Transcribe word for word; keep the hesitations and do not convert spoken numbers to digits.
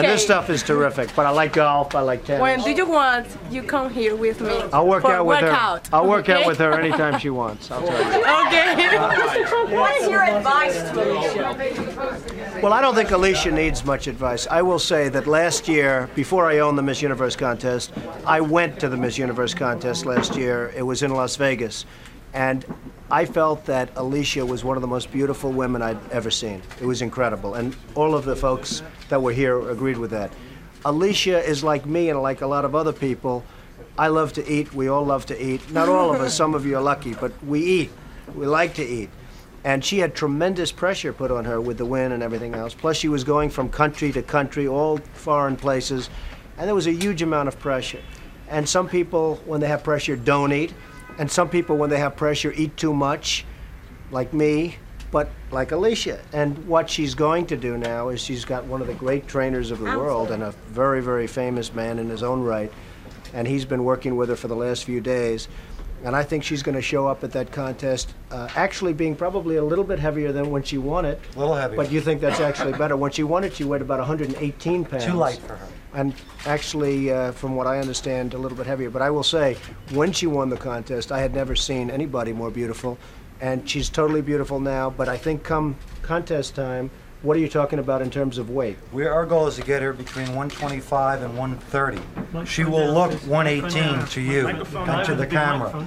And this stuff is terrific. But I like golf. I like tennis. When do you want you come here with me? I'll work for out with workout. her. I'll work okay? out with her anytime she wants. I'll tell you. Okay. What is your advice to Alicia? Well, I don't think Alicia needs much advice. I will say that last year, before I owned the Miss Universe contest, I went to the Miss Universe contest last year. It was in Las Vegas. And I felt that Alicia was one of the most beautiful women I'd ever seen. It was incredible. And all of the folks that were here agreed with that. Alicia is like me and like a lot of other people. I love to eat. We all love to eat. Not all of us. Some of you are lucky, but we eat. We like to eat. And she had tremendous pressure put on her with the win and everything else. Plus, she was going from country to country, all foreign places. And there was a huge amount of pressure. And some people, when they have pressure, don't eat. And some people, when they have pressure, eat too much, like me, but like Alicia. And what she's going to do now is she's got one of the great trainers of the world and a very, very famous man in his own right. And he's been working with her for the last few days. And I think she's going to show up at that contest uh, actually being probably a little bit heavier than when she won it. A little heavier. But you think that's actually better. When she won it, she weighed about one hundred eighteen pounds. Too light for her. And actually, uh, from what I understand, a little bit heavier. But I will say, when she won the contest, I had never seen anybody more beautiful. And she's totally beautiful now. But I think come contest time, what are you talking about in terms of weight? We, our goal is to get her between one twenty-five and one thirty. She will look one eighteen to you and to the camera.